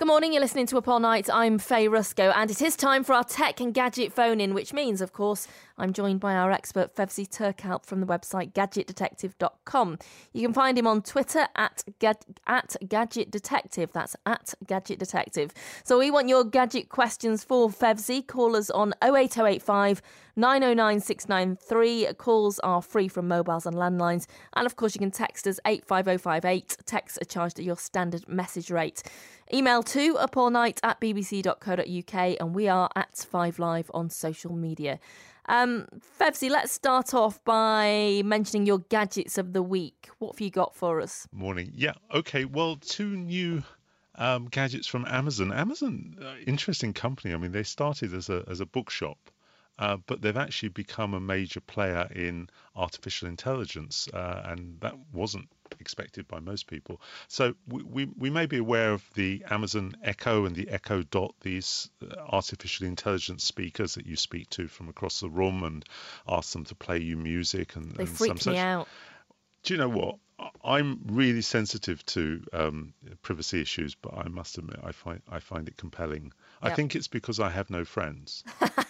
Good morning, you're listening to Up All Night. I'm Faye Rusco, and it is time for our tech and gadget phone-in, which means, of course, I'm joined by our expert Fevzi Turkalp from the website gadgetdetective.com. You can find him on Twitter at Gadget Detective. That's at Gadget Detective. So we want your gadget questions for Fevzi. Call us on 08085 909 693. Calls are free from mobiles and landlines. And, of course, you can text us 85058. Texts are charged at your standard message rate. Email to upallnight@bbc.co.uk, and we are at 5Live on social media. Fevzi, let's start off by mentioning your gadgets of the week. What have you got for us? Morning. Yeah, okay. Well, two new gadgets from Amazon. Amazon, interesting company. I mean, they started as a bookshop, but they've actually become a major player in artificial intelligence, and that wasn't expected by most people. So we may be aware of the Amazon Echo and the Echo Dot, these artificial intelligence speakers that you speak to from across the room and ask them to play you music. And They freak me out. Do you know what? I'm really sensitive to privacy issues, but I must admit I find it compelling. Yep. I think it's because I have no friends.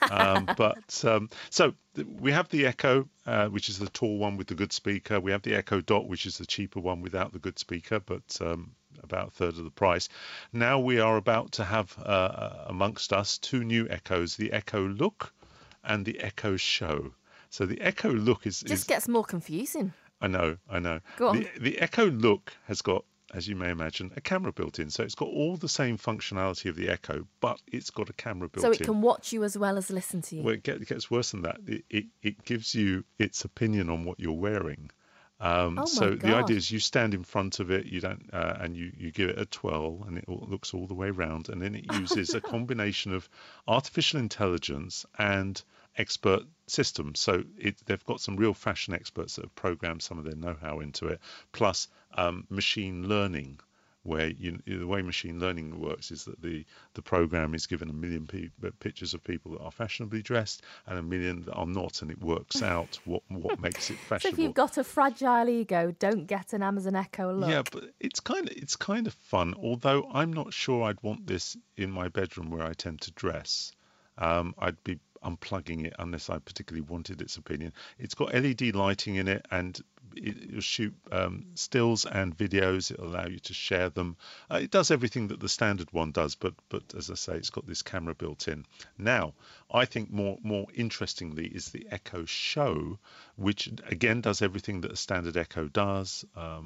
So we have the Echo, which is the tall one with the good speaker. We have the Echo Dot, which is the cheaper one without the good speaker, but about a third of the price. Now we are about to have amongst us two new Echoes, the Echo Look and the Echo Show. So the Echo Look just gets more confusing. I know. Go on. The Echo Look has got, as you may imagine, a camera built in. So it's got all the same functionality of the Echo, but it's got a camera built in. So it can watch you as well as listen to you. Well, it gets worse than that. It gives you its opinion on what you're wearing. So the idea is you stand in front of it, you don't, and you give it a twirl, and it looks all the way around, and then it uses a combination of artificial intelligence and expert systems. So they've got some real fashion experts that have programmed some of their know-how into it, plus machine learning, where the way machine learning works is that the program is given 1 million pictures of people that are fashionably dressed and 1 million that are not, and it works out what makes it fashionable. So if you've got a fragile ego, don't get an Amazon Echo Look. Yeah, but it's kind of fun. Although I'm not sure I'd want this in my bedroom where I tend to dress. I'd be unplugging it unless I particularly wanted its opinion. It's got LED lighting in it, and it'll shoot stills and videos. It'll allow you to share them. It does everything that the standard one does, but as I say, it's got this camera built in. Now, I think more interestingly is the Echo Show, which again does everything that a standard Echo does.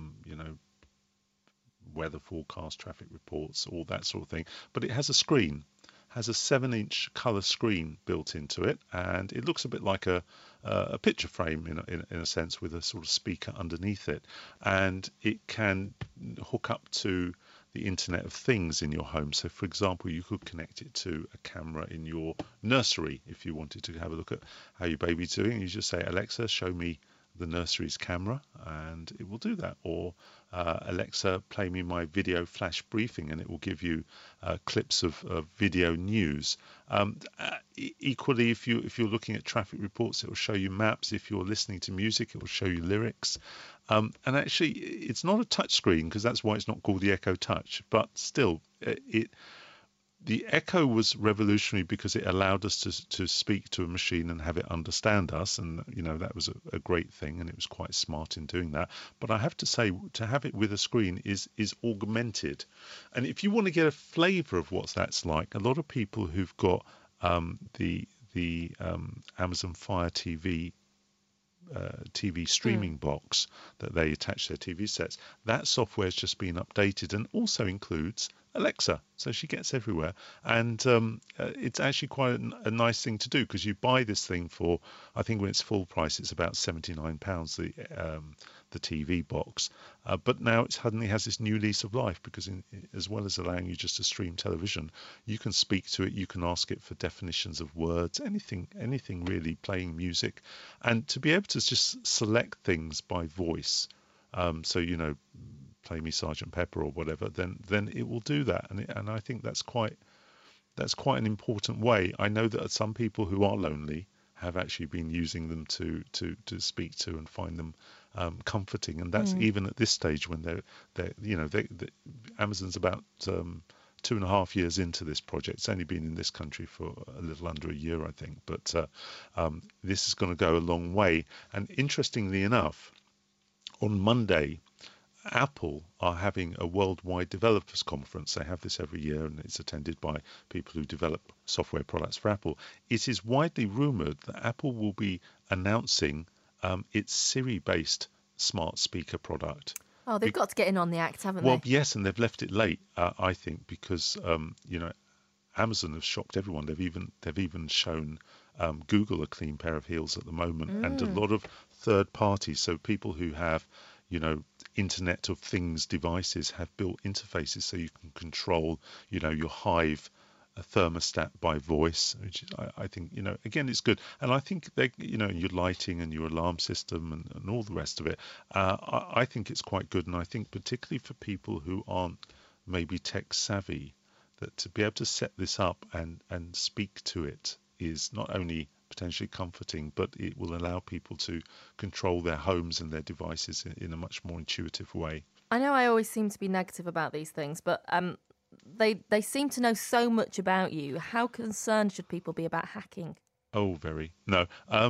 Weather forecast, traffic reports, all that sort of thing. But it has a screen. Has a 7-inch colour screen built into it, and it looks a bit like a picture frame in a sense, with a sort of speaker underneath it, and it can hook up to the Internet of Things in your home. So, for example, you could connect it to a camera in your nursery if you wanted to have a look at how your baby's doing. You just say, Alexa, show me the nursery's camera, and it will do that. Or Alexa, play me my video flash briefing, and it will give you clips of video news. Equally, if you're looking at traffic reports, it will show you maps. If you're listening to music, it will show you lyrics. And actually, it's not a touch screen, because that's why it's not called the Echo Touch. But still, the Echo was revolutionary because it allowed us to speak to a machine and have it understand us, and that was a great thing, and it was quite smart in doing that. But I have to say, to have it with a screen is augmented, and if you want to get a flavour of what that's like, a lot of people who've got the Amazon Fire TV streaming box that they attach their TV sets, that software has just been updated and also includes Alexa, so she gets everywhere. And it's actually quite a nice thing to do, because you buy this thing for, I think when it's full price, it's about £79, the TV box. But now it suddenly has this new lease of life, because as well as allowing you just to stream television, you can speak to it, you can ask it for definitions of words, anything really, playing music, and to be able to just select things by voice. So play me Sergeant Pepper or whatever, then it will do that, and I think that's quite an important way. I know that some people who are lonely have actually been using them to speak to and find them comforting, and that's even at this stage when they're Amazon's about 2.5 years into this project. It's only been in this country for a little under a year, I think, but this is going to go a long way. And interestingly enough, on Monday, Apple are having a worldwide developers conference. They have this every year, and it's attended by people who develop software products for Apple. It is widely rumored that Apple will be announcing its Siri-based smart speaker product. Oh, they've got to get in on the act, haven't Well, they? yes, and they've left it late, I think, because Amazon has shocked everyone. They've even shown Google a clean pair of heels at the moment, and a lot of third parties, so people who have Internet of Things devices, have built interfaces so you can control your Hive thermostat by voice, which I think again, it's good. And I think they your lighting and your alarm system and all the rest of it, I think it's quite good. And I think particularly for people who aren't maybe tech savvy, that to be able to set this up and speak to it is not only potentially comforting, but it will allow people to control their homes and their devices in a much more intuitive way. I know I always seem to be negative about these things, but they seem to know so much about you. How concerned should people be about hacking? Oh, very. No.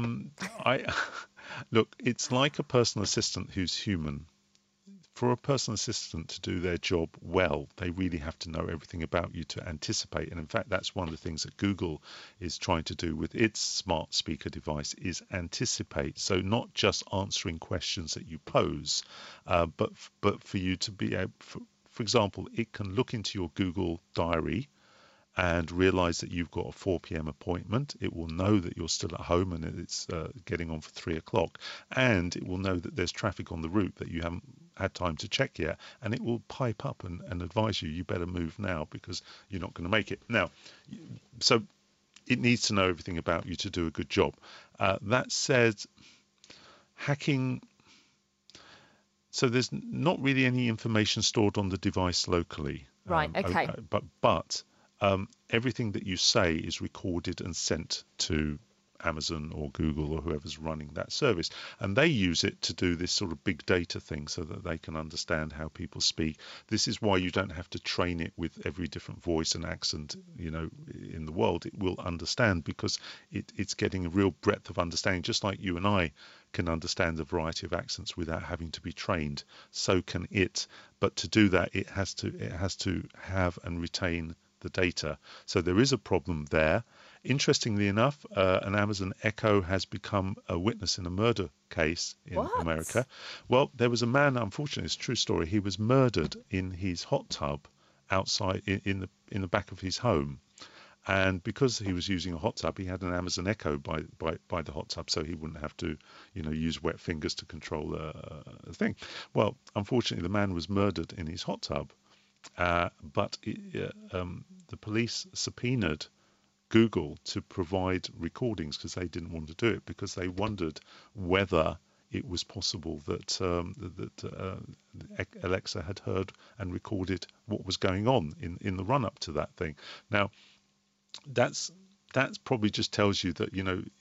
I look, it's like a personal assistant who's human. For a personal assistant to do their job well, they really have to know everything about you to anticipate. And in fact, that's one of the things that Google is trying to do with its smart speaker device, is anticipate. So not just answering questions that you pose, but for you to be able, for example, it can look into your Google Diary and realize that you've got a 4 p.m. appointment. It will know that you're still at home and it's getting on for 3 o'clock. And it will know that there's traffic on the route that you haven't had time to check yet. And it will pipe up and advise you better move now because you're not going to make it. Now, so it needs to know everything about you to do a good job. That said, hacking... So there's not really any information stored on the device locally. Right, okay. But everything that you say is recorded and sent to Amazon or Google or whoever's running that service. And they use it to do this sort of big data thing so that they can understand how people speak. This is why you don't have to train it with every different voice and accent, in the world. It will understand because it's getting a real breadth of understanding, just like you and I can understand a variety of accents without having to be trained. So can it. But to do that, it has to have and retain the data. So there is a problem there. Interestingly enough, an Amazon Echo has become a witness in a murder case in America. Well, there was a man, unfortunately, it's a true story. He was murdered in his hot tub outside in the back of his home. And because he was using a hot tub, he had an Amazon Echo by the hot tub, so he wouldn't have to, use wet fingers to control a thing. Well, unfortunately, the man was murdered in his hot tub. But the police subpoenaed Google to provide recordings because they didn't want to do it, because they wondered whether it was possible that Alexa had heard and recorded what was going on in the run-up to that thing. Now, that's probably just tells you that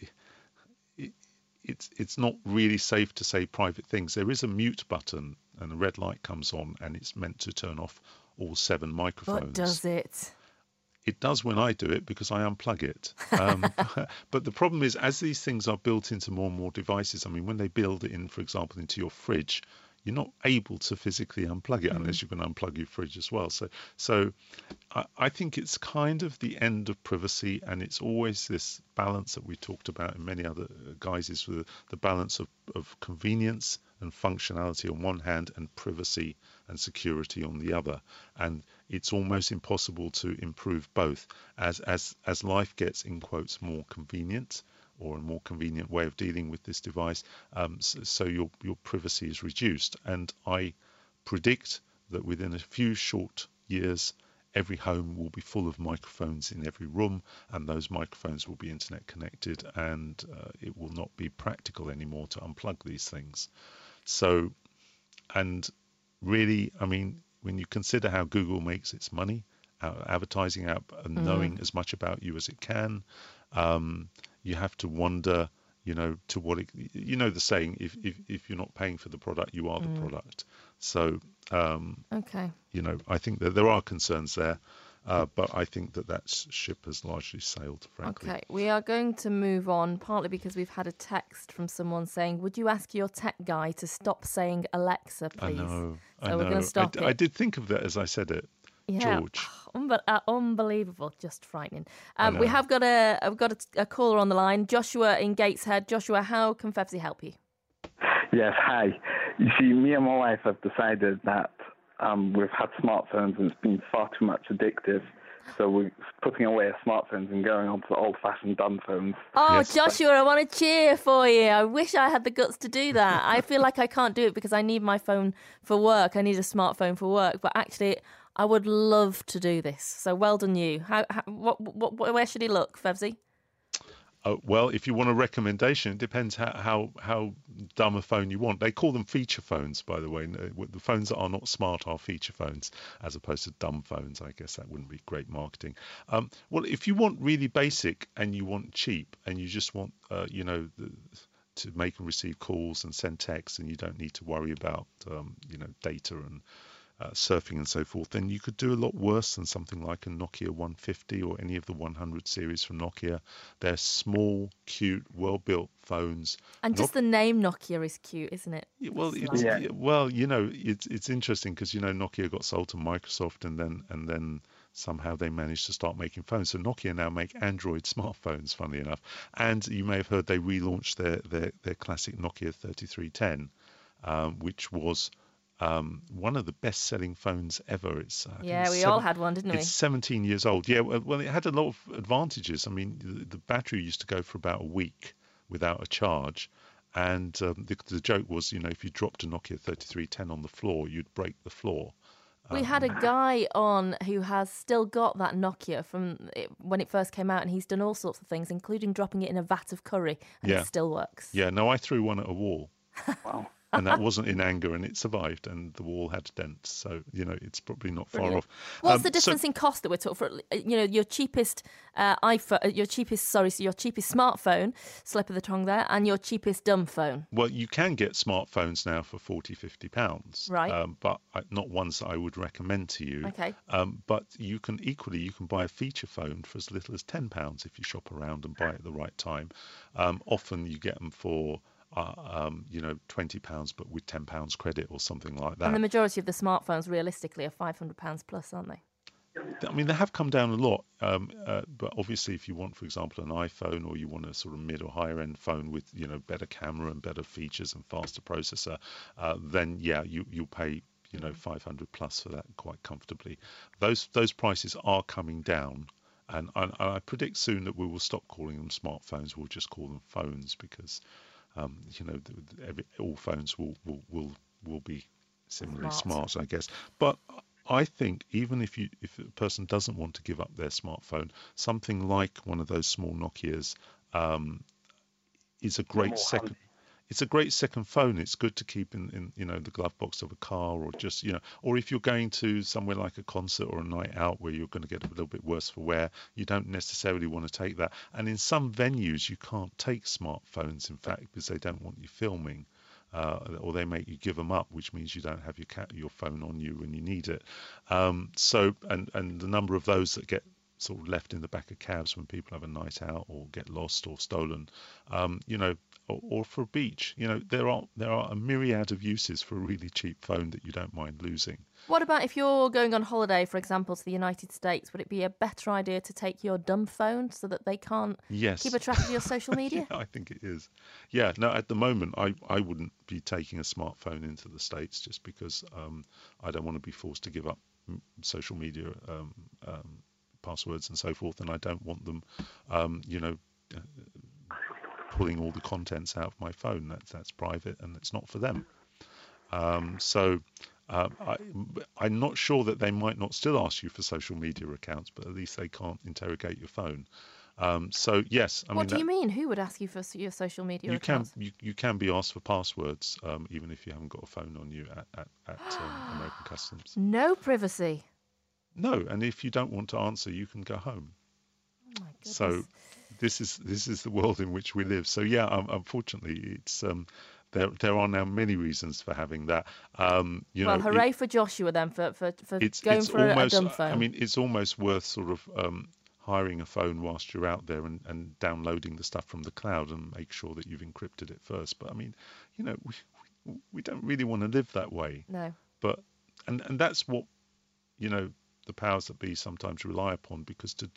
it's not really safe to say private things. There is a mute button and a red light comes on, and it's meant to turn off all 7 microphones. What does it? It does when I do it because I unplug it. But the problem is, as these things are built into more and more devices, I mean, when they build it in, for example, into your fridge, you're not able to physically unplug it unless you can unplug your fridge as well. So I think it's kind of the end of privacy, and it's always this balance that we talked about in many other guises, with the balance of convenience and functionality on one hand and privacy and security on the other. And it's almost impossible to improve both as life gets, in quotes, more convenient, or a more convenient way of dealing with this device, so your privacy is reduced. And I predict that within a few short years, every home will be full of microphones in every room, and those microphones will be internet connected, and it will not be practical anymore to unplug these things. So, and really, I mean, when you consider how Google makes its money, advertising out and knowing as much about you as it can, you have to wonder, to what the saying, if you're not paying for the product, you are the product. So, okay. I think that there are concerns there. But I think that ship has largely sailed, frankly. Okay, we are going to move on, partly because we've had a text from someone saying, would you ask your tech guy to stop saying Alexa, please? I know. So we're going to stop it. I did think of that as I said it. Yeah. George. Unbelievable, just frightening. We have got a caller on the line, Joshua in Gateshead. Joshua, how can Fevsy help you? Yes, hi. You see, me and my wife have decided that we've had smartphones and it's been far too much addictive. So we're putting away our smartphones and going on to the old-fashioned dumb phones. Oh, yes. Joshua, I want to cheer for you. I wish I had the guts to do that. I feel like I can't do it because I need my phone for work. I need a smartphone for work. But actually, I would love to do this. So well done you. Where should he look, Fevsy? Well, if you want a recommendation, it depends how dumb a phone you want. They call them feature phones, by the way. The phones that are not smart are feature phones, as opposed to dumb phones. I guess that wouldn't be great marketing. Well, if you want really basic and you want cheap and you just want, to make and receive calls and send texts and you don't need to worry about, data and surfing and so forth, then you could do a lot worse than something like a Nokia 150 or any of the 100 series from Nokia. They're small, cute, well-built phones. And just the name Nokia is cute, isn't it? Well, it's interesting because Nokia got sold to Microsoft and then somehow they managed to start making phones. So Nokia now make Android smartphones, funnily enough. And you may have heard they relaunched their classic Nokia 3310, which was one of the best-selling phones ever. We all had one, didn't we? It's 17 years old. Yeah, well, it had a lot of advantages. I mean, the battery used to go for about a week without a charge. And the joke was, if you dropped a Nokia 3310 on the floor, you'd break the floor. We had a guy on who has still got that Nokia from when it first came out, and he's done all sorts of things, including dropping it in a vat of curry, and it still works. Yeah, no, I threw one at a wall. Wow. And that wasn't in anger, and it survived, and the wall had dents. So, it's probably not far off. What's the difference in cost that we're talking for? Your cheapest your cheapest smartphone, slip of the tongue there, and your cheapest dumb phone. Well, you can get smartphones now for £40-50, right? But not ones that I would recommend to you. Okay. But you can buy a feature phone for as little as £10 if you shop around and buy it at the right time. Often you get them for £20, but with £10 credit or something like that. And the majority of the smartphones, realistically, are £500 plus, aren't they? I mean, they have come down a lot, but obviously, if you want, for example, an iPhone, or you want a sort of mid or higher end phone with better camera and better features and faster processor, then you'll pay £500 plus for that quite comfortably. Those prices are coming down. And I predict soon that we will stop calling them smartphones. We'll just call them phones because all phones will be similarly smart, I guess. But I think even if a person doesn't want to give up their smartphone, something like one of those small Nokias is a great second. It's a great second phone. It's good to keep in the glove box of a car, or just or if you're going to somewhere like a concert or a night out where you're going to get a little bit worse for wear, you don't necessarily want to take that. And in some venues, you can't take smartphones, in fact, because they don't want you filming, or they make you give them up, which means you don't have your phone on you when you need it. So the number of those that get sort of left in the back of cabs when people have a night out or get lost or stolen, or for a beach. There are a myriad of uses for a really cheap phone that you don't mind losing. What about if you're going on holiday, for example, to the United States? Would it be a better idea to take your dumb phone so that they can't keep a track of your social media? Yeah, I think it is. Yeah, no, at the moment, I wouldn't be taking a smartphone into the States just because I don't want to be forced to give up social media passwords and so forth, and I don't want them, pulling all the contents out of my phone. That's private and it's not for them. I'm not sure that they might not still ask you for social media accounts, but at least they can't interrogate your phone. So yes, What do you mean? Who would ask you for your social media accounts? You can be asked for passwords, even if you haven't got a phone on you at American Customs. No privacy. No, and if you don't want to answer, you can go home. Oh my goodness. So this is the world in which we live. So yeah, unfortunately, it's there are now many reasons for having that. Hooray for Joshua then for going it's for almost, a dumb phone. I mean, it's almost worth sort of hiring a phone whilst you're out there and downloading the stuff from the cloud and make sure that you've encrypted it first. But I mean, we don't really want to live that way. No. But and that's what the powers that be sometimes rely upon, because to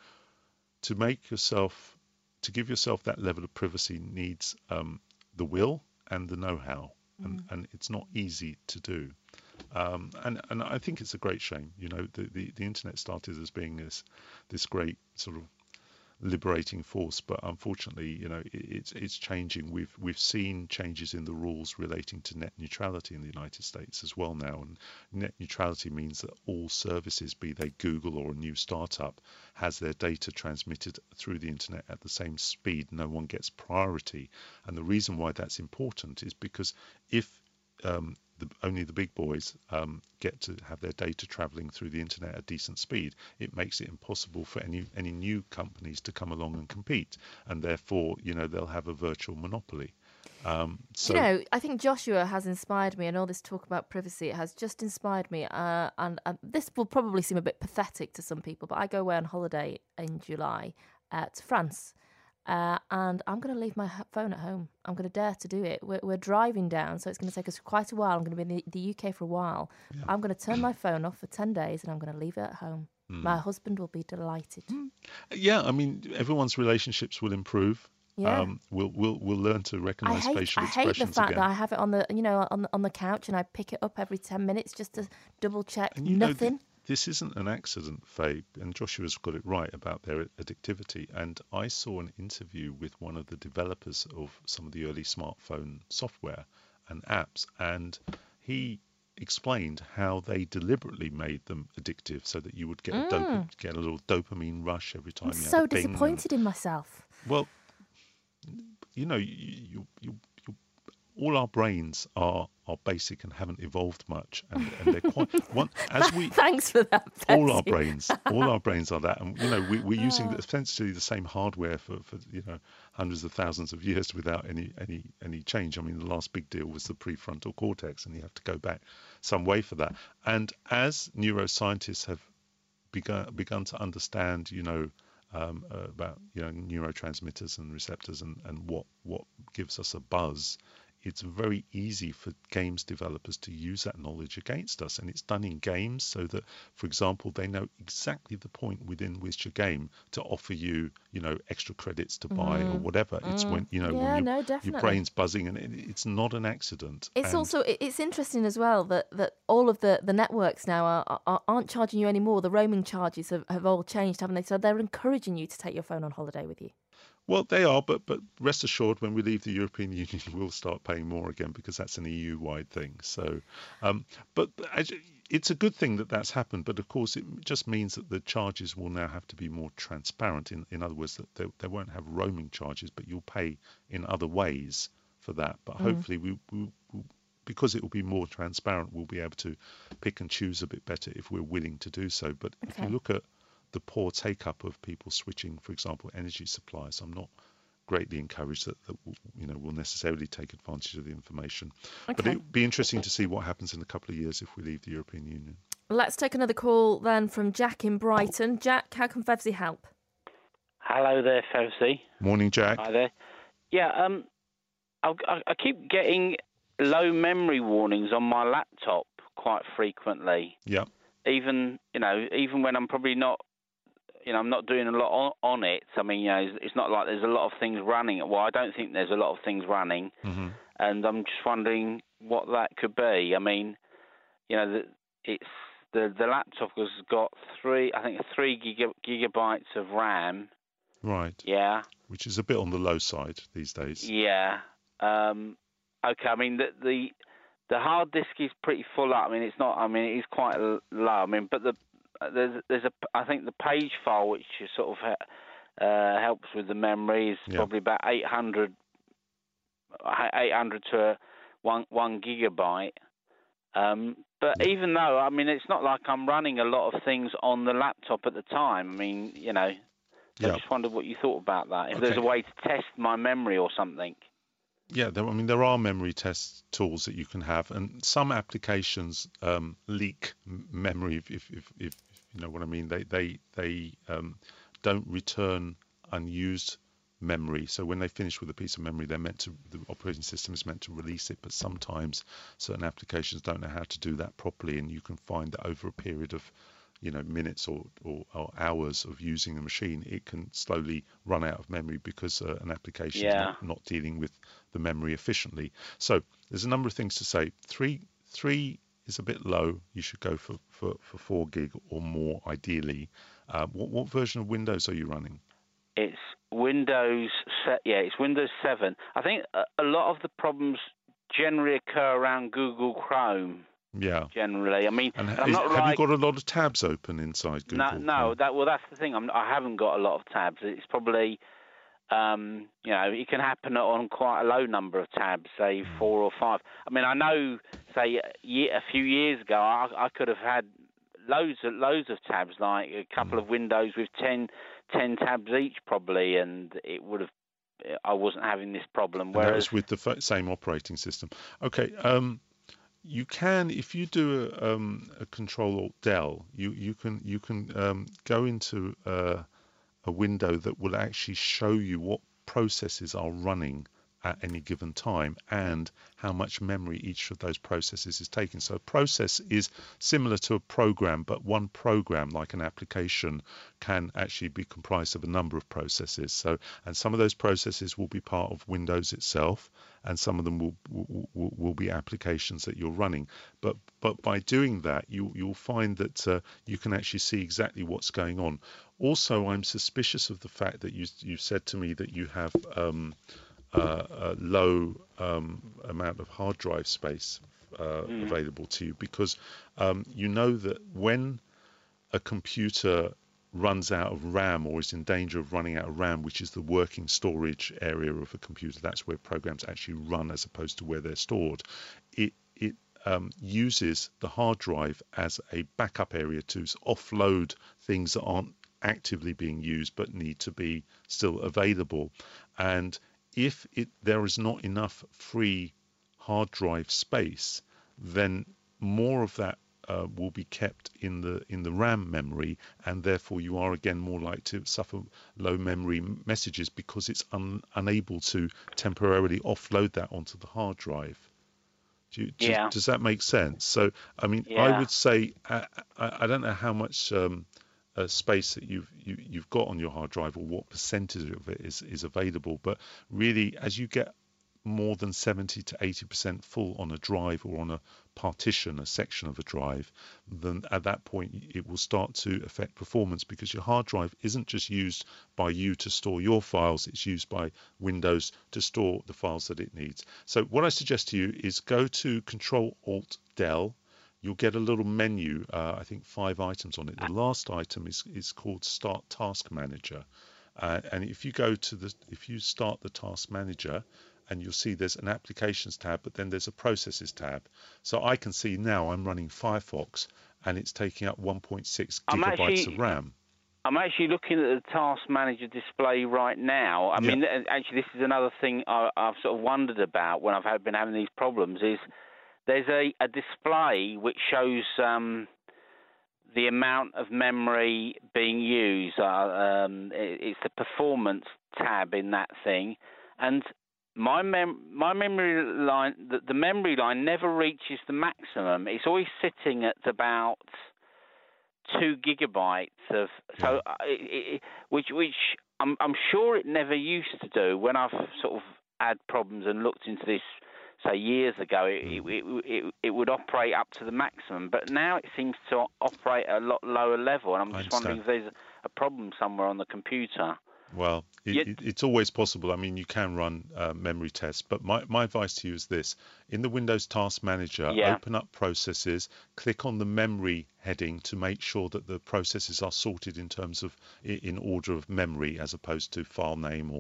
give yourself that level of privacy needs the will and the know-how, and it's not easy to do. And I think it's a great shame. The internet started as being this great sort of liberating force, but unfortunately, it's changing. We've seen changes in the rules relating to net neutrality in the United States as well now, and net neutrality means that all services, be they Google or a new startup, has their data transmitted through the internet at the same speed. No one gets priority, and the reason why that's important is because if only the big boys get to have their data traveling through the internet at decent speed, it makes it impossible for any new companies to come along and compete, and therefore they'll have a virtual monopoly. I think Joshua has inspired me, and all this talk about privacy has just inspired me, and this will probably seem a bit pathetic to some people, but I go away on holiday in July to France. And I'm going to leave my phone at home. I'm going to dare to do it. We're driving down, so it's going to take us quite a while. I'm going to be in the UK for a while. Yeah. I'm going to turn my phone off for 10 days, and I'm going to leave it at home. My husband will be delighted. Yeah, I mean, everyone's relationships will improve. Yeah. We'll learn to recognise facial expressions again. I hate the fact that I have it on the couch, and I pick it up every 10 minutes just to double check. And nothing. This isn't an accident, Faye, and Joshua's got it right about their addictivity. And I saw an interview with one of the developers of some of the early smartphone software and apps, and he explained how they deliberately made them addictive so that you would get a little dopamine rush every time. I'm so disappointed in myself. Well, all our brains are basic and haven't evolved much, and they're quite Thanks for that, Betsy. all our brains are that, and we're using essentially the same hardware for hundreds of thousands of years without any change. I mean, the last big deal was the prefrontal cortex, and you have to go back some way for that. And as neuroscientists have begun to understand about neurotransmitters and receptors and what gives us a buzz, it's very easy for games developers to use that knowledge against us. And it's done in games so that, for example, they know exactly the point within which a game to offer you, extra credits to buy or whatever. It's when, when your brain's buzzing, and it's not an accident. It's interesting as well that all of the networks now aren't charging you anymore. The roaming charges have all changed, haven't they? So they're encouraging you to take your phone on holiday with you. Well, they are, but rest assured, when we leave the European Union, we'll start paying more again, because that's an EU-wide thing. So, but it's a good thing that that's happened. But of course, it just means that the charges will now have to be more transparent. In other words, that they won't have roaming charges, but you'll pay in other ways for that. But hopefully, we because it will be more transparent, we'll be able to pick and choose a bit better if we're willing to do so. But if you look at the poor take-up of people switching, for example, energy suppliers, I'm not greatly encouraged that we'll necessarily take advantage of the information. Okay. But it'll be interesting to see what happens in a couple of years if we leave the European Union. Let's take another call then from Jack in Brighton. Jack, how can Fevsy help? Hello there, Fevsy. Morning, Jack. Hi there. Yeah, I keep getting low memory warnings on my laptop quite frequently. Yeah. Even when I'm probably not, I'm not doing a lot on it. I mean, it's not like there's a lot of things running. Well, I don't think there's a lot of things running. Mm-hmm. And I'm just wondering what that could be. I mean, it's the laptop has got 3 gigabytes of RAM. Right. Yeah. Which is a bit on the low side these days. Yeah. Okay. I mean, the hard disk is pretty full up. I mean, it's not. I mean, it is quite low. I mean, but there's I think the page file which sort of helps with the memory is probably about 800 to 1 gigabyte. But even though, I mean, it's not like I'm running a lot of things on the laptop at the time. I mean, I just wondered what you thought about that. If there's a way to test my memory or something. Yeah, there are memory test tools that you can have, and some applications leak memory. If you know what I mean, they don't return unused memory. So when they finish with a piece of memory, the operating system is meant to release it. But sometimes certain applications don't know how to do that properly, and you can find that over a period of minutes or hours of using a machine, it can slowly run out of memory because an application is not dealing with the memory efficiently. So there's a number of things to say. Three is a bit low. You should go for 4 gig or more, ideally. What version of Windows are you running? It's Windows. It's Windows 7. I think a lot of the problems generally occur around Google Chrome. Yeah. Generally, I mean, have you got a lot of tabs open inside Google? No. That's the thing. I haven't got a lot of tabs. It's probably, it can happen on quite a low number of tabs, say 4 or 5. I mean, I know, say a few years ago, I could have had loads of tabs, like a couple of windows with 10 tabs each, probably, and it would have. I wasn't having this problem. Whereas that was with the same operating system. Okay. You can, if you do a Control-Alt-Del, you can go into a window that will actually show you what processes are running at any given time and how much memory each of those processes is taking. So a process is similar to a program, but one program, like an application, can actually be comprised of a number of processes. And some of those processes will be part of Windows itself, and some of them will be applications that you're running. But by doing that, you'll find that you can actually see exactly what's going on. Also, I'm suspicious of the fact that you said to me that you have a low amount of hard drive space available to you, because you know that when a computer runs out of RAM or is in danger of running out of RAM, which is the working storage area of a computer, that's where programs actually run as opposed to where they're stored, it uses the hard drive as a backup area to offload things that aren't actively being used but need to be still available. And if there is not enough free hard drive space, then more of that will be kept in the RAM memory, and therefore you are again more likely to suffer low memory messages because it's unable to temporarily offload that onto the hard drive. Does that make sense? So, I mean, I would say I don't know how much space that you've got on your hard drive or what percentage of it is available, but really, as you get more than 70 to 80% full on a drive or on a partition, a section of a drive, then at that point it will start to affect performance, because your hard drive isn't just used by you to store your files, it's used by Windows to store the files that it needs. So what I suggest to you is go to Control-Alt-Del. You'll get a little menu, I think 5 items on it. The last item is called Start Task Manager. And if you start the Task Manager, and you'll see there's an Applications tab, but then there's a Processes tab. So I can see now I'm running Firefox, and it's taking up 1.6 gigabytes of RAM. I'm actually looking at the Task Manager display right now. I mean, actually, this is another thing I've sort of wondered about when I've been having these problems, is there's a display which shows the amount of memory being used. It's the Performance tab in that thing, and my memory line, the memory line never reaches the maximum. It's always sitting at about 2 gigabytes of which I'm sure it never used to do. When I've sort of had problems and looked into this, say years ago, it would operate up to the maximum, but now it seems to operate at a lot lower level, and I'm just wondering if there's a problem somewhere on the computer. Well, it's always possible. I mean, you can run memory tests, but my advice to you is this. In the Windows Task Manager, open up Processes, click on the Memory heading to make sure that the processes are sorted in terms of in order of memory as opposed to file name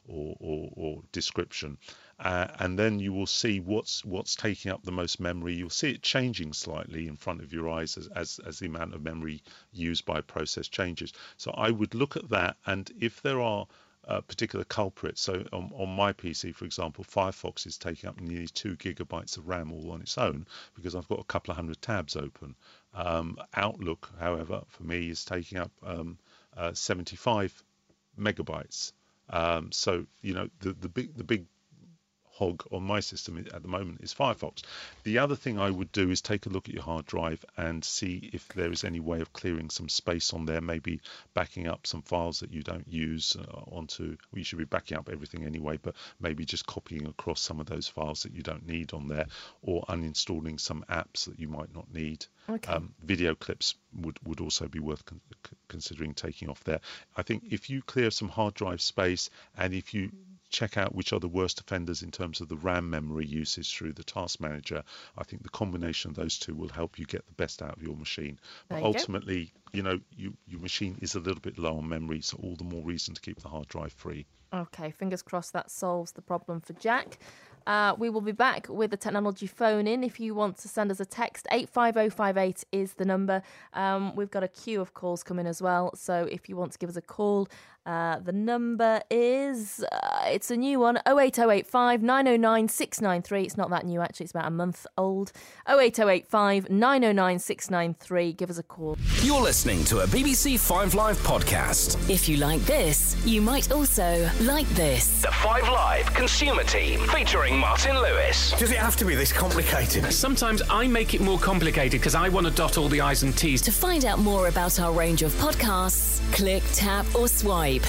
or description. And then you will see what's taking up the most memory. You'll see it changing slightly in front of your eyes as the amount of memory used by a process changes. So I would look at that, and if there are particular culprit. So on my PC, for example, Firefox is taking up nearly 2 gigabytes of RAM all on its own because I've got a couple of hundred tabs open. Outlook, however, for me is taking up 75 megabytes. So the big hog on my system at the moment is Firefox. The other thing I would do is take a look at your hard drive and see if there is any way of clearing some space on there, maybe backing up some files that you don't use onto, well, you should be backing up everything anyway, but maybe just copying across some of those files that you don't need on there, or uninstalling some apps that you might not need. Okay. Video clips would also be worth considering taking off there. I think if you clear some hard drive space, and if you check out which are the worst offenders in terms of the RAM memory usage through the task manager, I think the combination of those two will help you get the best out of your machine. But ultimately, your machine is a little bit low on memory, so all the more reason to keep the hard drive free. Okay, fingers crossed that solves the problem for Jack. We will be back with the technology phone in. If you want to send us a text, 85058 is the number. We've got a queue of calls coming as well. So if you want to give us a call, the number is, it's a new one, 08085 909 693. It's not that new, actually. It's about a month old. 08085 909 693. Give us a call. You're listening to a BBC 5 Live podcast. If you like this, you might also like this. The 5 Live Consumer Team, featuring Martin Lewis. Does it have to be this complicated? Sometimes I make it more complicated because I want to dot all the I's and T's. To find out more about our range of podcasts, click, tap or swipe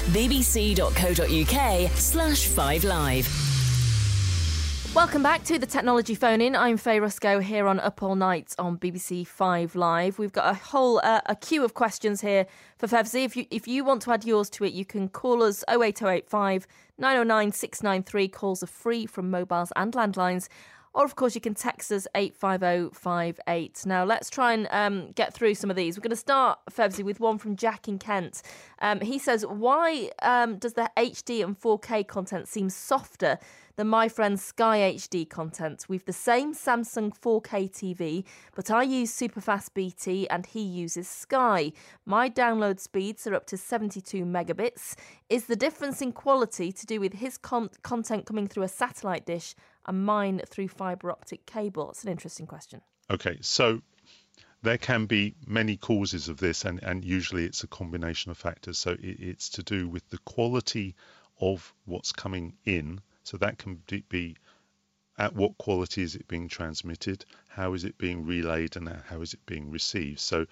bbc.co.uk/5live. Welcome back to the Technology Phone-In. I'm Faye Rusco here on Up All Night on BBC 5 Live. We've got a whole a queue of questions here for Fevzi. If you want to add yours to it, you can call us 08085 909 693. Calls are free from mobiles and landlines. Or, of course, you can text us 85058. Now, let's try and get through some of these. We're going to start, Fevzi, with one from Jack in Kent. He says, why does the HD and 4K content seem softer than my friend's Sky HD content? We've the same Samsung 4K TV, but I use Superfast BT and he uses Sky. My download speeds are up to 72 megabits. Is the difference in quality to do with his content coming through a satellite dish and mine through fibre optic cable? It's an interesting question. Okay, so there can be many causes of this, and usually it's a combination of factors. So it's to do with the quality of what's coming in. So that can be at what quality is it being transmitted, how is it being relayed, and how is it being received. So,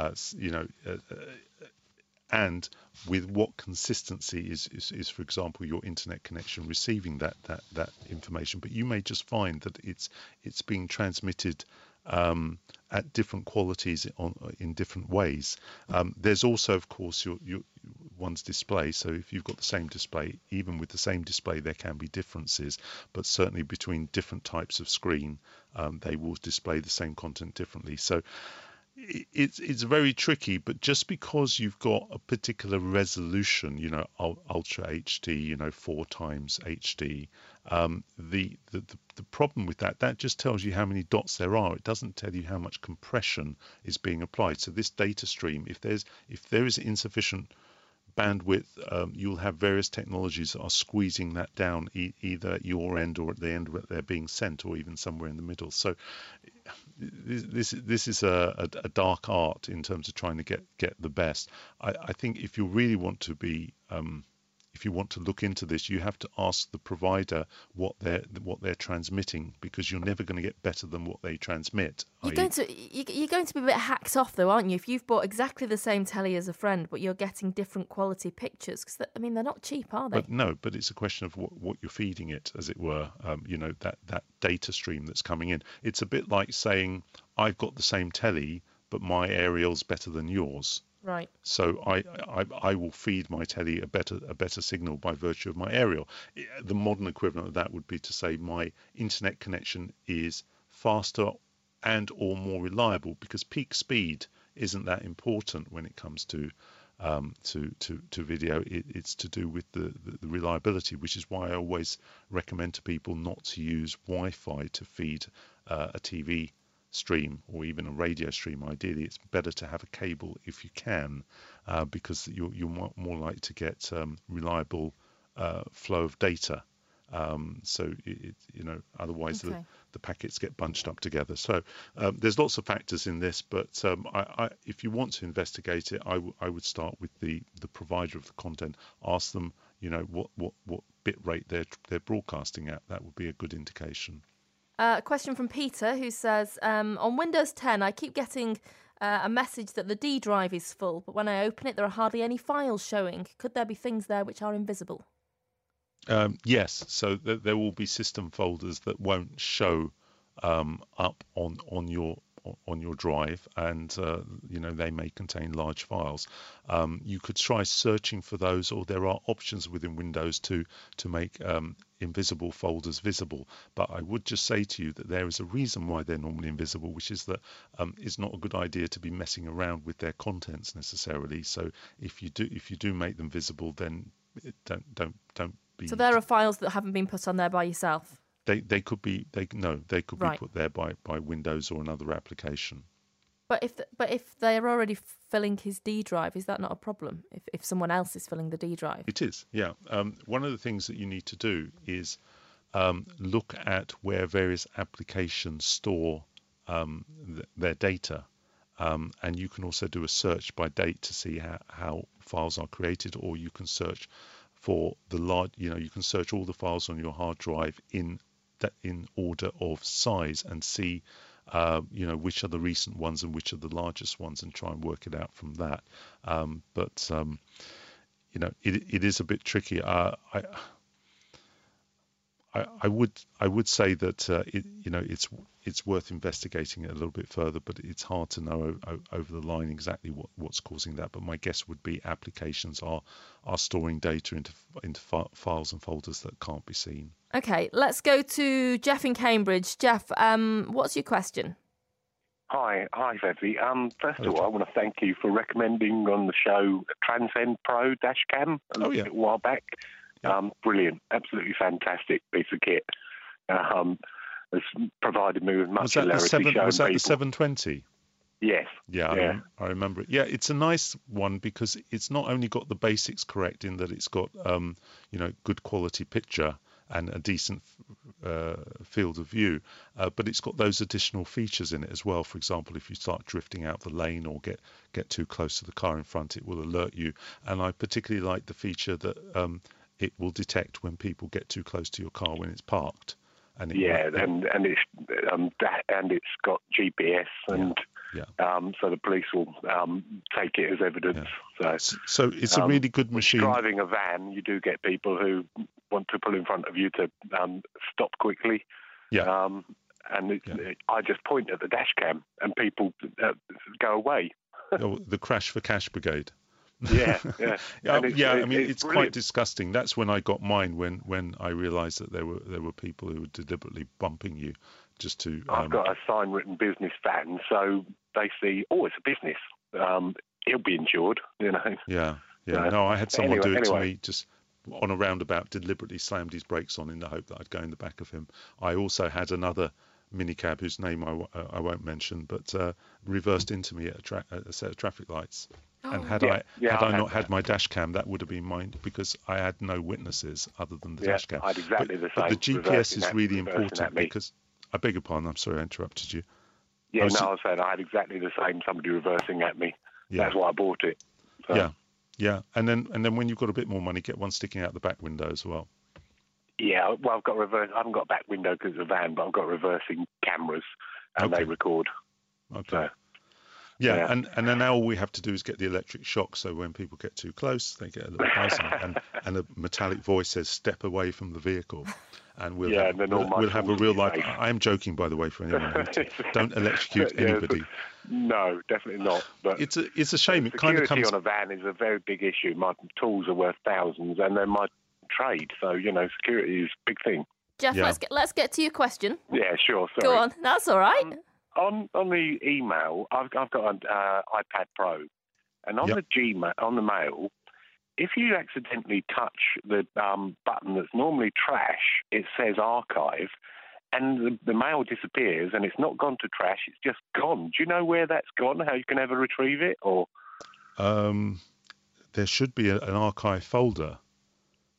and with what consistency is, for example, your internet connection receiving that information. But you may just find that it's being transmitted at different qualities in different ways. There's also, of course, your one's display. So if you've got the same display, even with the same display, there can be differences. But certainly between different types of screen, they will display the same content differently. So it's very tricky, but just because you've got a particular resolution, Ultra HD, 4 times HD, the problem with that just tells you how many dots there are. It doesn't tell you how much compression is being applied. So this data stream, if there is insufficient bandwidth, you'll have various technologies that are squeezing that down, either at your end or at the end where they're being sent, or even somewhere in the middle. So this is a dark art in terms of trying to get the best. I think if you really want to be if you want to look into this, you have to ask the provider what they're transmitting, because you're never going to get better than what they transmit. You're going to be a bit hacked off, though, aren't you? If you've bought exactly the same telly as a friend, but you're getting different quality pictures, because they're not cheap, are they? But it's a question of what you're feeding it, as it were. That data stream that's coming in. It's a bit like saying, I've got the same telly, but my aerial's better than yours. Right. So I will feed my telly a better signal by virtue of my aerial. The modern equivalent of that would be to say my internet connection is faster and or more reliable, because peak speed isn't that important when it comes to video. It's to do with the reliability, which is why I always recommend to people not to use Wi-Fi to feed a TV stream or even a radio stream. Ideally, it's better to have a cable if you can, because you're more likely to get reliable flow of data. So otherwise the packets get bunched up together. So there's lots of factors in this, but if you want to investigate it, I would start with the provider of the content. Ask them, what bit rate they're broadcasting at. That would be a good indication. A question from Peter, who says, on Windows 10, I keep getting a message that the D drive is full, but when I open it, there are hardly any files showing. Could there be things there which are invisible? Yes, so there will be system folders that won't show up on your drive, and they may contain large files. You could try searching for those, or there are options within Windows to make invisible folders visible. But I would just say to you that there is a reason why they're normally invisible, which is that it's not a good idea to be messing around with their contents necessarily. So if you do make them visible, then don't. So there are files that haven't been put on there by yourself? They could be be put there by Windows or another application. But if they are already filling his D drive, is that not a problem? If someone else is filling the D drive? It is, yeah. One of the things that you need to do is look at where various applications store their data. And you can also do a search by date to see how files are created, or you can search for the large, you can search all the files on your hard drive in order of size and see, which are the recent ones and which are the largest ones, and try and work it out from that. But it is a bit tricky. I would say that it's worth investigating it a little bit further, but it's hard to know over the line exactly what's causing that. But my guess would be applications are storing data into files and folders that can't be seen. Okay, let's go to Jeff in Cambridge. Jeff, what's your question? Hi, Fevzi. First of all, I want to thank you for recommending on the show Transcend Pro Dashcam a while back. Brilliant, absolutely fantastic piece of kit. Has provided me with much hilarity. Was that the 720? Yes. Yeah, I remember it. Yeah, it's a nice one because it's not only got the basics correct in that it's got good quality picture and a decent field of view, but it's got those additional features in it as well. For example, if you start drifting out the lane or get too close to the car in front, it will alert you. And I particularly like the feature that it will detect when people get too close to your car when it's parked. And it's got GPS, and so the police will take it as evidence. Yeah. So it's a really good machine. Driving a van, you do get people who want to pull in front of you to stop quickly. Yeah. I just point at the dash cam, and people go away. The Crash for Cash Brigade. Yeah. I mean, it's quite disgusting. That's when I got mine, when I realised that there were people who were deliberately bumping you just to. I've got a sign-written business van, so they see, it's a business. He'll be insured, Yeah. No, I had someone do it to me just on a roundabout. Deliberately slammed his brakes on in the hope that I'd go in the back of him. I also had another minicab whose name I won't mention, but reversed into me at a set of traffic lights. And had I not had my dash cam, that would have been mine, because I had no witnesses other than the dash cam. I had exactly the same. But the GPS is really important because, I beg your pardon, I'm sorry I interrupted you. Yeah, I was saying I had exactly the same, somebody reversing at me. Yeah. That's why I bought it. So. Yeah. And then when you've got a bit more money, get one sticking out the back window as well. Yeah, well, I've got reverse. I haven't got a back window because it's a van, but I've got reversing cameras, and they record. Okay. So, yeah, and then now all we have to do is get the electric shock, so when people get too close, they get a little buzz, and a metallic voice says, "Step away from the vehicle," and we'll have a real life. I am joking, by the way, for anyone who don't electrocute anybody. No, definitely not. But it's a shame. It kind of comes on a van is a very big issue. My tools are worth thousands, and they're my trade, so security is a big thing. Jeff, let's get to your question. Yeah, sure. Sorry. Go on. That's all right. On the email, I've got an iPad Pro, and on the mail, if you accidentally touch the button that's normally trash, it says archive, and the mail disappears, and it's not gone to trash; it's just gone. Do you know where that's gone? How you can ever retrieve it? Or there should be an archive folder.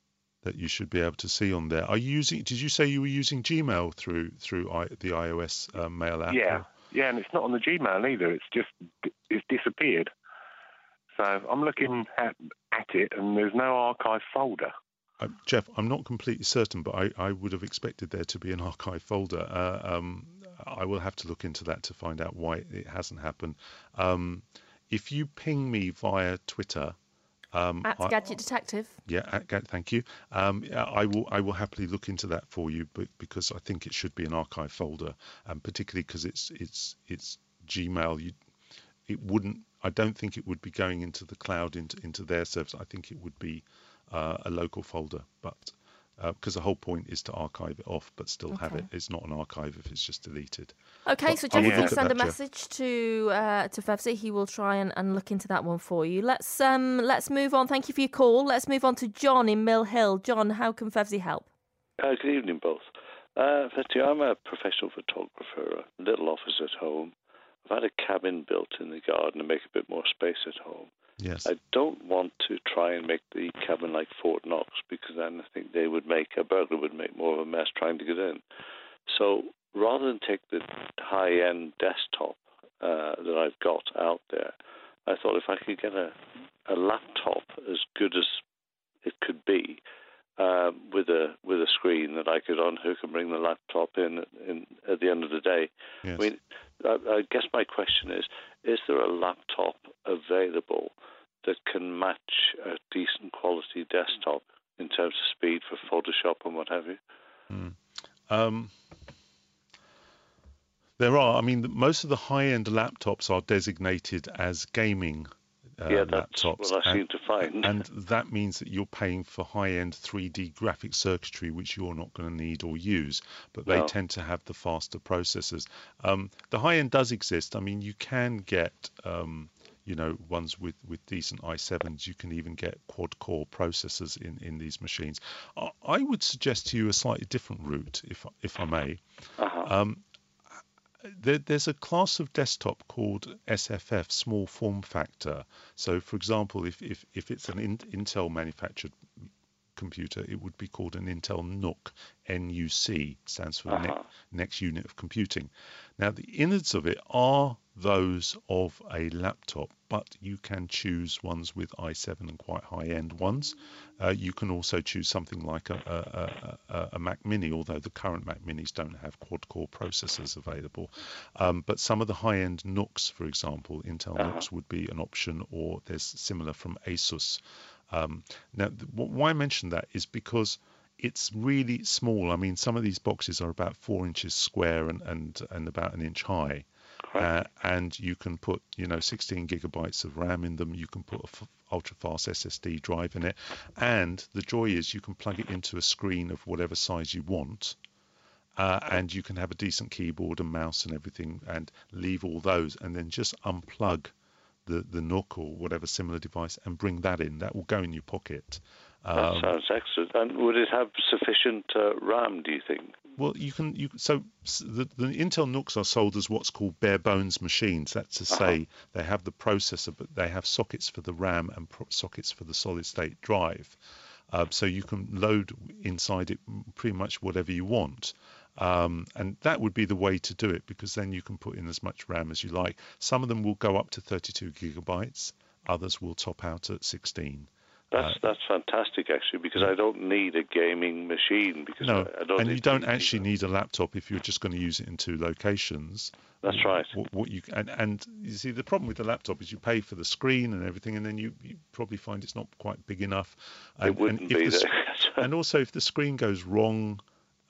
that you should be able to see on there. Are you using? Did you say you were using Gmail through the iOS Mail app? Yeah, and it's not on the Gmail either. It's disappeared. So I'm looking at it, and there's no archive folder. Jeff, I'm not completely certain, but I would have expected there to be an archive folder. I will have to look into that to find out why it hasn't happened. If you ping me via Twitter, at Gadget Detective. Yeah, thank you. I will happily look into that for you, because I think it should be an archive folder, particularly because it's Gmail. It wouldn't. I don't think it would be going into the cloud into their service. I think it would be a local folder, but because the whole point is to archive it off, but still have it. It's not an archive if it's just deleted. Okay, but so Jeff, if you send a message to Fevzi, he will try and look into that one for you. Let's move on. Thank you for your call. Let's move on to John in Mill Hill. John, how can Fevzi help? Good evening, both. Fevzi, I'm a professional photographer, a little office at home. I've had a cabin built in the garden to make a bit more space at home. Yes. I don't want to try and make the cabin like Fort Knox, because then I think a burglar would make more of a mess trying to get in. So rather than take the high-end desktop that I've got out there, I thought if I could get a laptop as good as it could be, with a screen that I could unhook and bring the laptop in at the end of the day. Yes. I mean, I guess my question is there a laptop available that can match a decent quality desktop in terms of speed for Photoshop and what have you? There are. I mean, most of the high-end laptops are designated as gaming that's laptops. what I seem to find. And that means that you're paying for high-end 3D graphic circuitry, which you're not going to need or use, but they tend to have the faster processors. The high-end does exist. I mean, you can get, ones with decent i7s. You can even get quad-core processors in these machines. I would suggest to you a slightly different route, if I may. There's a class of desktop called SFF, small form factor. So, for example, if it's an Intel manufactured computer, it would be called an Intel NUC. NUC stands for next unit of computing. Now, the innards of it are those of a laptop, but you can choose ones with i7 and quite high-end ones. You can also choose something like a Mac Mini, although the current Mac Minis don't have quad-core processors available. But some of the high-end NUCs, for example, Intel NUCs would be an option, or there's similar from ASUS. Now, why I mention that is because it's really small. I mean, some of these boxes are about 4 inches square and about an inch high. And you can put, 16 gigabytes of RAM in them. You can put an ultra-fast SSD drive in it. And the joy is you can plug it into a screen of whatever size you want. And you can have a decent keyboard and mouse and everything, and leave all those, and then just unplug the NUC or whatever similar device and bring that in. That will go in your pocket. That sounds excellent. And would it have sufficient RAM, do you think? Well, so the Intel NUCs are sold as what's called bare bones machines. That's to say they have the processor, but they have sockets for the RAM and sockets for the solid state drive. So you can load inside it pretty much whatever you want. And that would be the way to do it, because then you can put in as much RAM as you like. Some of them will go up to 32 gigabytes. Others will top out at 16. That's fantastic, actually, because I don't need a gaming machine. Because I don't. And you don't actually need a laptop if you're just going to use it in 2 locations. That's right. And you see, the problem with the laptop is you pay for the screen and everything, and then you probably find it's not quite big enough. And, it wouldn't be there. And also, if the screen goes wrong,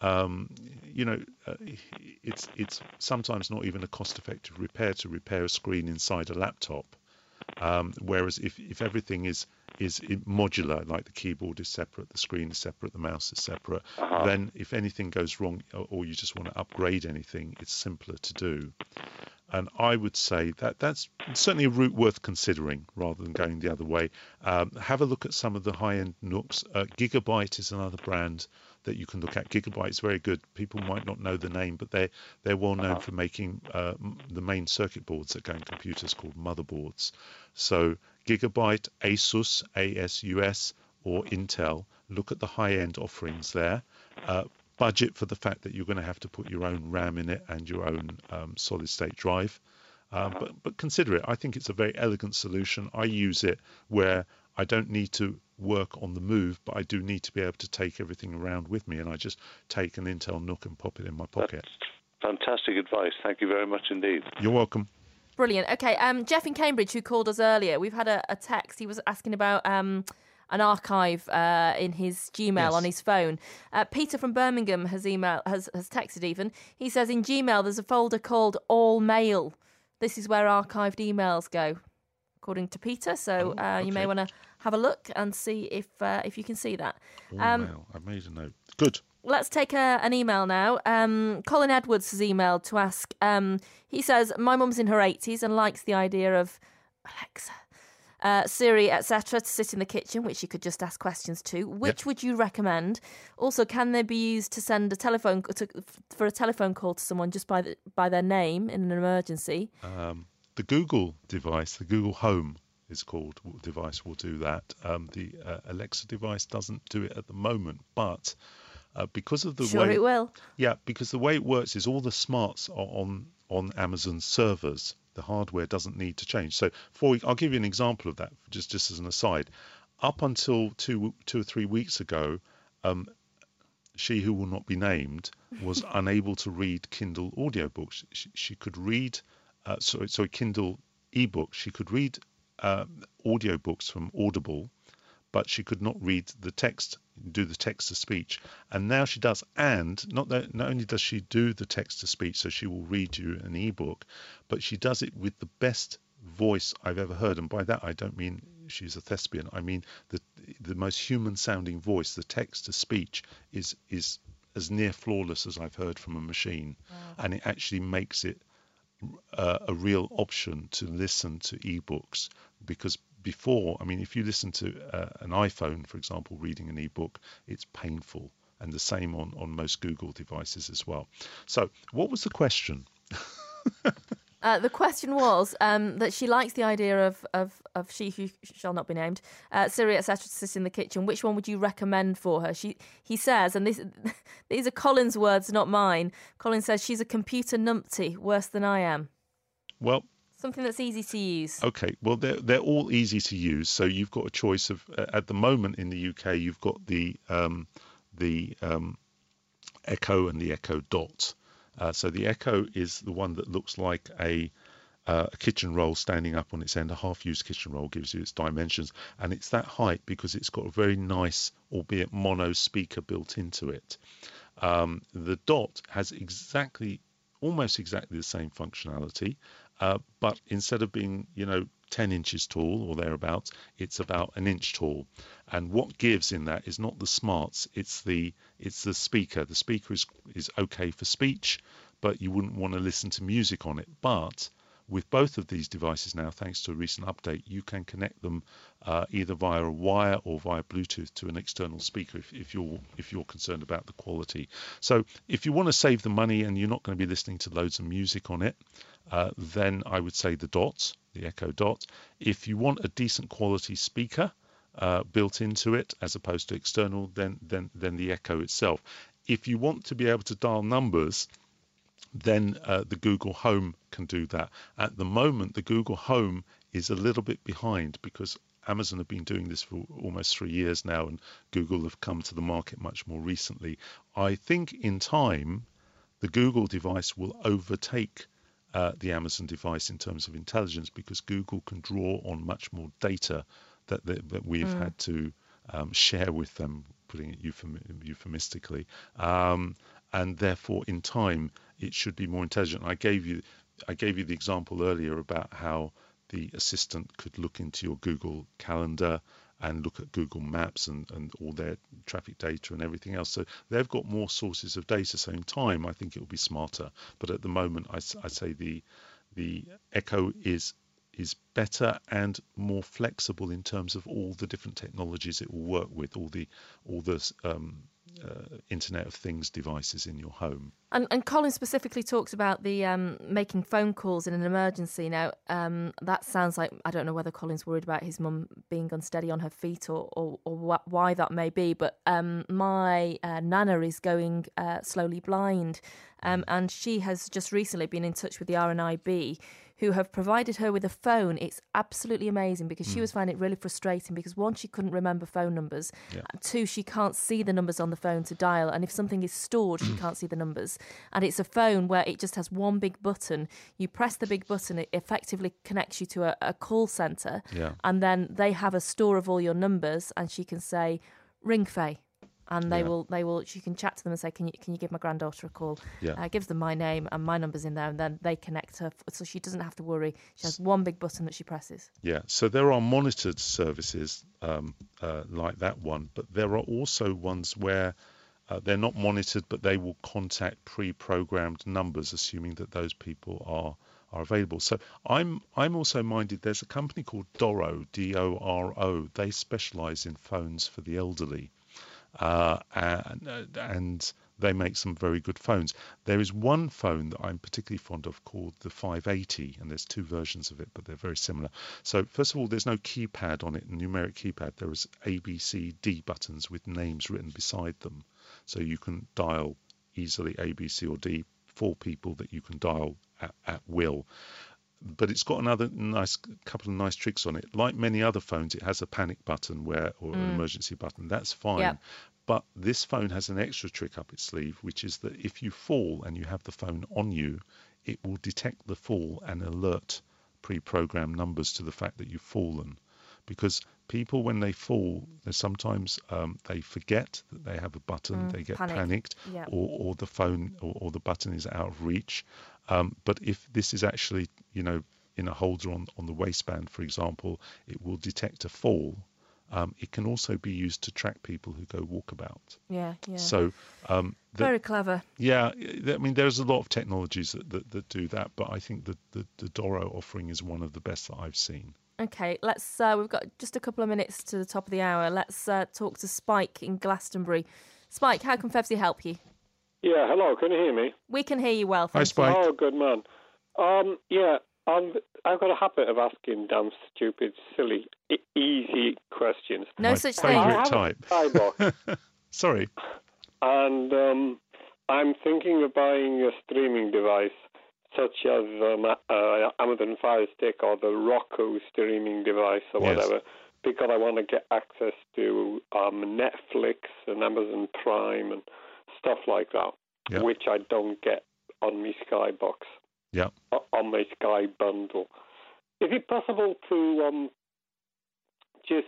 it's sometimes not even a cost-effective repair to repair a screen inside a laptop. Whereas if everything is modular, like the keyboard is separate, the screen is separate, the mouse is separate, then if anything goes wrong or you just want to upgrade anything, it's simpler to do. And I would say that's certainly a route worth considering rather than going the other way. Have a look at some of the high-end NUCs. Gigabyte is another brand that you can look at. Gigabyte is very good. People might not know the name, but they're well known for making the main circuit boards that go in computers called motherboards. So Gigabyte, ASUS, ASUS, or Intel, look at the high-end offerings there. Budget for the fact that you're going to have to put your own RAM in it and your own solid-state drive. But consider it. I think it's a very elegant solution. I use it where I don't need to work on the move, but I do need to be able to take everything around with me, and I just take an Intel NUC and pop it in my pocket. That's fantastic advice. Thank you very much indeed. You're welcome. Brilliant. Okay, Jeff in Cambridge, who called us earlier, we've had a text. He was asking about an archive in his Gmail on his phone. Peter from Birmingham has texted even. He says in Gmail there's a folder called All Mail. This is where archived emails go, according to Peter. So you may want to have a look and see if you can see that. All mail. I've made a note. Good. Let's take an email now. Colin Edwards has emailed to ask. He says, my mum's in her 80s and likes the idea of Alexa, Siri, etc. to sit in the kitchen, which she could just ask questions to. Which would you recommend? Also, can they be used to send for a telephone call to someone just by their name in an emergency? The Google device, the Google Home is called device, will do that. The Alexa device doesn't do it at the moment, but because of the way it will. Yeah, because the way it works is all the smarts are on Amazon servers. The hardware doesn't need to change. So I'll give you an example of that, just as an aside. Up until two or 3 weeks ago, she who will not be named was unable to read Kindle audiobooks. She could read, Kindle ebooks. She could read audiobooks from Audible, but she could not read the text, do the text to speech. And now she does. And not only does she do the text to speech, so she will read you an ebook, but she does it with the best voice I've ever heard. And by that, I don't mean she's a thespian. I mean the most human sounding voice. The text to speech is as near flawless as I've heard from a machine. Wow. And it actually makes it a real option to listen to ebooks, because before, I mean, if you listen to an iPhone, for example, reading an ebook, it's painful, and the same on most Google devices as well. So what was the question? The question was that she likes the idea of she who shall not be named, Siri, etc., to sit in the kitchen. Which one would you recommend for her? He says, and these are Colin's words, not mine. Colin says she's a computer numpty, worse than I am. Well, something that's easy to use. Okay, well, they're all easy to use. So you've got a choice of, at the moment in the UK, you've got the Echo and the Echo Dot. So the Echo is the one that looks like a kitchen roll standing up on its end. A half-used kitchen roll gives you its dimensions, and it's that height because it's got a very nice, albeit mono speaker built into it. The Dot has almost exactly the same functionality, but instead of being 10 inches tall or thereabouts, it's about an inch tall. And what gives in that is not the smarts, it's the speaker. The speaker is okay for speech, but you wouldn't want to listen to music on it. But with both of these devices now, thanks to a recent update, you can connect them either via a wire or via Bluetooth to an external speaker if you're concerned about the quality. So if you want to save the money and you're not going to be listening to loads of music on it, then I would say the Echo Dot. If you want a decent quality speaker built into it as opposed to external, then the Echo itself. If you want to be able to dial numbers, then the Google Home can do that. At the moment, the Google Home is a little bit behind because Amazon have been doing this for almost 3 years now, and Google have come to the market much more recently. I think in time, the Google device will overtake the Amazon device in terms of intelligence, because Google can draw on much more data that we've had to share with them, putting it euphemistically, and therefore in time it should be more intelligent. I gave you the example earlier about how the assistant could look into your Google Calendar and look at Google Maps and all their traffic data and everything else. So they've got more sources of data. So in time, I think it will be smarter. But at the moment, I say the Echo is better and more flexible in terms of all the different technologies it will work with, all the Internet of Things devices in your home. And Colin specifically talks about the making phone calls in an emergency. Now, that sounds like, I don't know whether Colin's worried about his mum being unsteady on her feet or why that may be, but my nana is going slowly blind, and she has just recently been in touch with the RNIB, who have provided her with a phone. It's absolutely amazing, because she was finding it really frustrating because, one, she couldn't remember phone numbers, and two, she can't see the numbers on the phone to dial, and if something is stored, she can't see the numbers. And it's a phone where it just has one big button. You press the big button, it effectively connects you to a call centre, and then they have a store of all your numbers, and she can say, ring Faye. And they will. She can chat to them and say, "Can you give my granddaughter a call?" Gives them my name and my number's in there, and then they connect her, so she doesn't have to worry. She has one big button that she presses. Yeah. So there are monitored services like that one, but there are also ones where they're not monitored, but they will contact pre-programmed numbers, assuming that those people are available. So I'm also minded. There's a company called Doro, D-O-R-O. They specialise in phones for the elderly. And they make some very good phones. There is one phone that I'm particularly fond of called the 580, and there's two versions of it, but they're very similar. So first of all, there's no keypad on it, numeric keypad. There is A, B, C, D buttons with names written beside them. So you can dial easily A, B, C, or D, 4 people that you can dial at will. But it's got another couple of nice tricks on it. Like many other phones, it has a panic button or an emergency button. That's fine. Yep. But this phone has an extra trick up its sleeve, which is that if you fall and you have the phone on you, it will detect the fall and alert pre-programmed numbers to the fact that you've fallen. Because people, when they fall, sometimes they forget that they have a button, they get panicked, or the phone or the button is out of reach. But if this is actually, in a holder on the waistband, for example, it will detect a fall. It can also be used to track people who go walkabout. Yeah. So very clever. Yeah, I mean, there's a lot of technologies that do that, but I think that the Doro offering is one of the best that I've seen. Okay, let's. We've got just a couple of minutes to the top of the hour. Let's talk to Spike in Glastonbury. Spike, how can Fevsy help you? Yeah, hello. Can you hear me? We can hear you well. Hi, Spike. Oh, good man. I've got a habit of asking damn stupid, silly, easy questions. No such thing. Favourite type. Skybox. Sorry. And I'm thinking of buying a streaming device such as Amazon Fire Stick or the Roku streaming device or whatever, because I want to get access to Netflix and Amazon Prime and stuff like that, which I don't get on my Skybox. Yeah. On my Sky bundle. Is it possible to just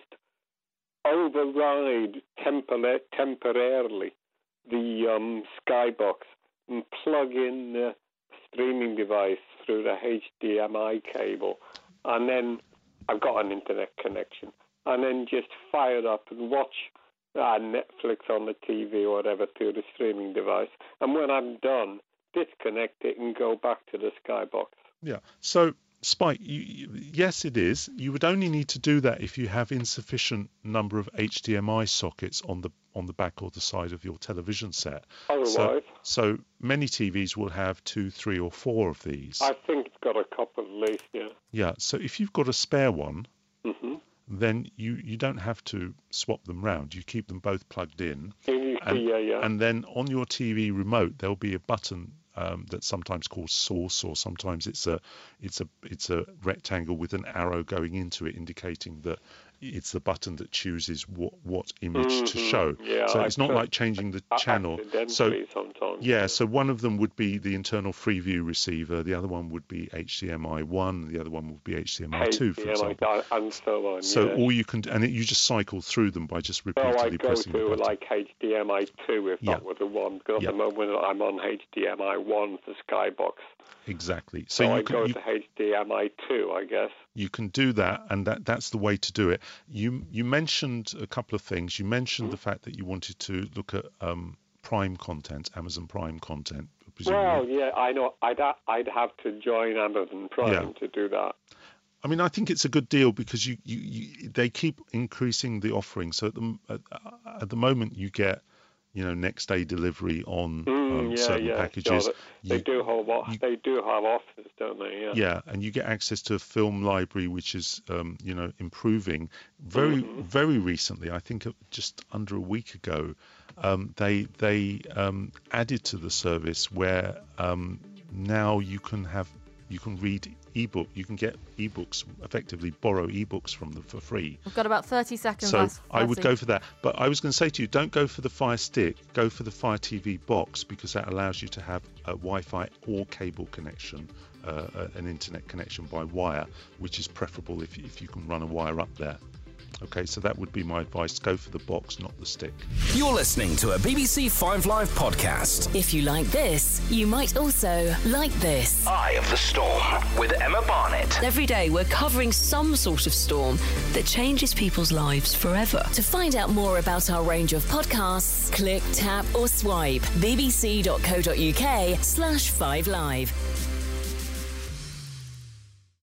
override temporarily the Skybox and plug in the streaming device through the HDMI cable, and then I've got an internet connection, and then just fire it up and watch Netflix on the TV or whatever through the streaming device, and when I'm done, disconnect it and go back to the Skybox. Yeah. So, Spike, yes, it is. You would only need to do that if you have insufficient number of HDMI sockets on the back or the side of your television set. Otherwise, so many TVs will have 2, 3, or 4 of these. I think it's got a couple at least. Yeah. Yeah. So if you've got a spare one, then you don't have to swap them round. You keep them both plugged in. And then on your TV remote, there'll be a button that's sometimes called source, or sometimes it's a rectangle with an arrow going into it, indicating that it's the button that chooses what image to show. Yeah, so it's not like changing the channel. So sometimes. So one of them would be the internal Freeview receiver, the other one would be HDMI 1, the other one would be HDMI 2, for example. And so on. So all you can, and you just cycle through them by just repeatedly pressing the button. So I go to like HDMI 2 if that were the one, because at the moment I'm on HDMI 1 for Skybox. Exactly. So I go to HDMI 2, I guess. You can do that, and that's the way to do it. You mentioned a couple of things. You mentioned the fact that you wanted to look at Prime content, Amazon Prime content. Presumably. Well, yeah, I know. I'd have to join Amazon Prime to do that. I mean, I think it's a good deal because they keep increasing the offering. So at the moment, you get next day delivery on certain packages. Sure. They do have offers, don't they? Yeah, and you get access to a film library, which is improving. Very recently, I think just under a week ago, they added to the service where now you can read ebook. You can get ebooks, effectively borrow ebooks from them for free. We've got about 30 seconds so left. I would go for that. But I was going to say to you, don't go for the Fire Stick. Go for the Fire TV box, because that allows you to have a Wi-Fi or cable connection, an internet connection by wire, which is preferable if you can run a wire up there. Okay, so that would be my advice. Go for the box, not the stick. You're listening to a BBC 5 Live podcast. If you like this, you might also like this. Eye of the Storm with Emma Barnett. Every day we're covering some sort of storm that changes people's lives forever. To find out more about our range of podcasts, click, tap or swipe bbc.co.uk/5live.